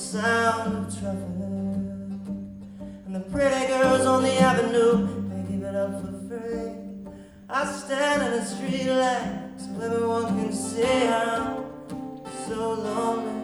sound of traffic. And the pretty girls on the avenue, they give it up for free. I stand in the street light so everyone can see I'm so lonely.